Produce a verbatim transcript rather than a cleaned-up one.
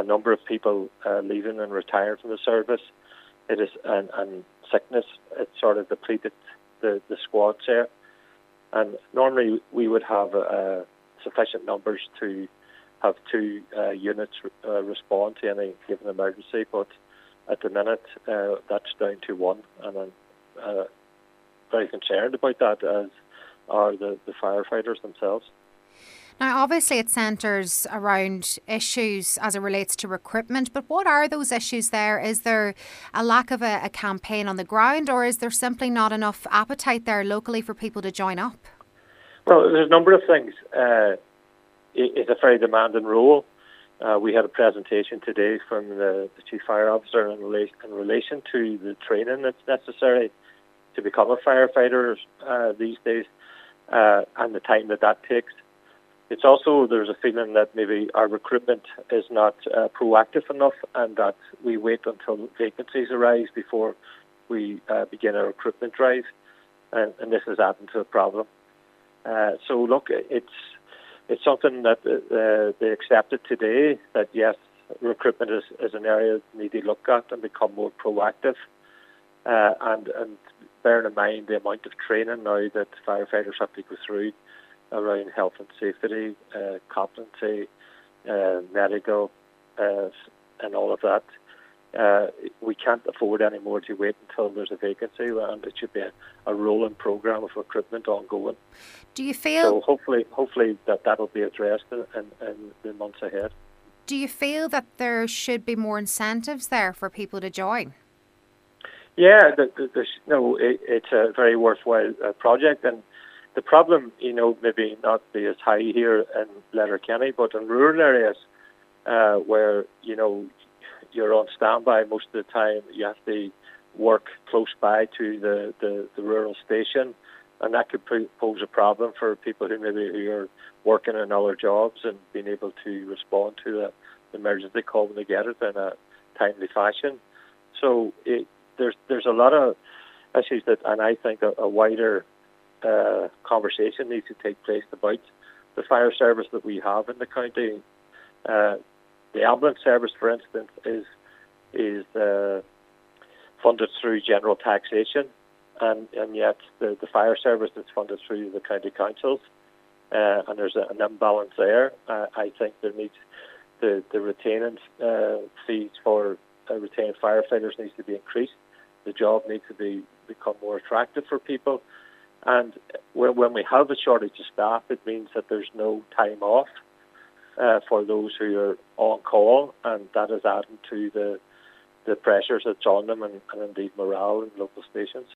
a number of people uh, leaving and retiring from the service. It is and, and sickness. It sort of depleted the, the squads there. And normally we would have uh, sufficient numbers to have two uh, units uh, respond to any given emergency, but at the minute uh, that's down to one, and I'm uh, very concerned about that, as are the, the firefighters themselves. Now, obviously it centres around issues as it relates to recruitment, but what are those issues there? Is there a lack of a, a campaign on the ground, or is there simply not enough appetite there locally for people to join up? Well, there's a number of things. Uh, it, it's a very demanding role. Uh, we had a presentation today from the, the Chief Fire Officer in relation, in relation to the training that's necessary to become a firefighter uh, these days, uh, and the time that that takes. It's also, there's a feeling that maybe our recruitment is not uh, proactive enough, and that we wait until vacancies arise before we uh, begin a recruitment drive, and, and this is adding to a problem. Uh, so look, it's it's something that uh, they accepted today, that yes, recruitment is, is an area that need to look at and become more proactive, uh, and, and bearing in mind the amount of training now that firefighters have to go through around health and safety, uh, competency, uh, medical, uh, and all of that. Uh, we can't afford anymore to wait until there's a vacancy, and it should be a, a rolling programme of recruitment ongoing. Do you feel... So hopefully, hopefully that that'll be addressed in, in, in the months ahead. Do you feel that there should be more incentives there for people to join? Yeah, the, the, the, no, it, it's a very worthwhile uh, project, and the problem, you know, maybe not be as high here in Letterkenny, but in rural areas uh, where, you know, you're on standby most of the time, you have to work close by to the, the, the rural station, and that could pose a problem for people who maybe who are working in other jobs and being able to respond to the emergency call when they get it in a timely fashion. So it, there's there's a lot of issues that, and I think a, a wider uh, conversation needs to take place about the fire service that we have in the county. Uh, the ambulance service, for instance, is is uh, funded through general taxation, and, and yet the, the fire service is funded through the county councils, uh, and there's a, an imbalance there. Uh, I think there needs the the retaining uh, fees for uh, retained firefighters needs to be increased. The job needs to be become more attractive for people, and when we have a shortage of staff, it means that there's no time off uh, for those who are on call, and that is adding to the the pressures that's on them, and, and indeed morale in local stations.